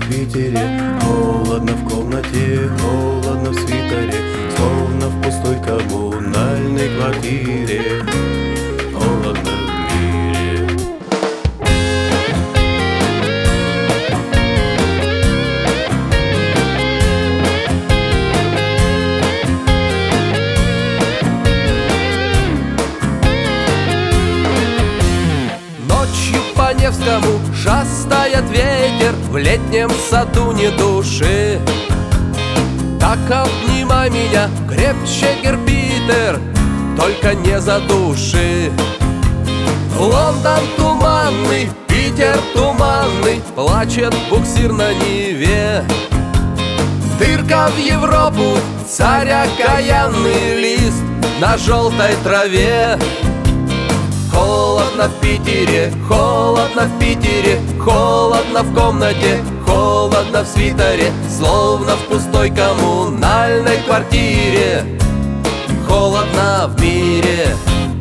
Питере, холодно в комнате, холодно в свитере, словно в пустой коммунальной квартире. Холодно в мире. Ночью по Невскому шастает ветер, в летнем саду ни души. Так обнимай меня крепче, Герпитер, только не задуши. Лондон туманный, Питер туманный, плачет буксир на Неве. Дырка в Европу, царь окаянный, лист на желтой траве. Холодно в Питере, холодно в Питере, холодно в комнате, холодно в свитере, словно в пустой коммунальной квартире. Холодно в мире.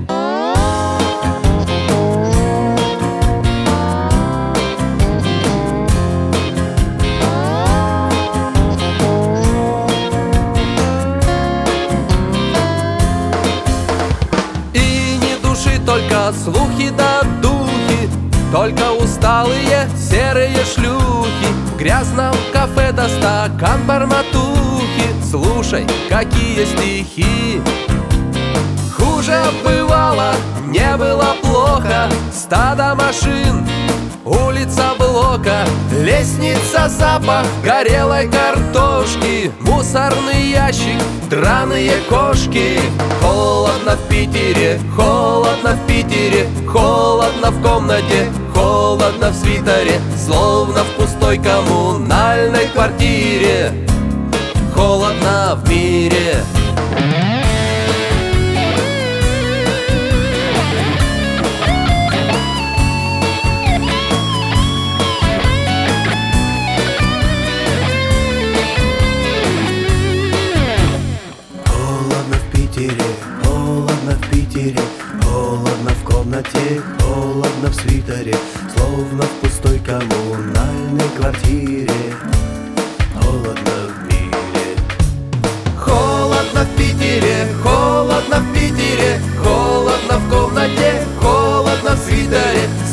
Только слухи да духи, только усталые серые шлюхи. В грязном кафе да стакан барматухи. Слушай, какие стихи. Хуже бывало, не было плохо. Стадо машин, улица блока, лестница, запах горелой картошки, мусорный ящик, драные кошки. Холодно в Питере, холодно в Питере, холодно в комнате, холодно в свитере, словно в пустой коммунальной квартире. Холодно в мире. Холодно в Питере, холодно в комнате, холодно в свитере, словно в пустой коммунальной квартире. Холодно в мире. Холодно в Питере, холодно в Питере, холодно в комнате, холодно в свитере,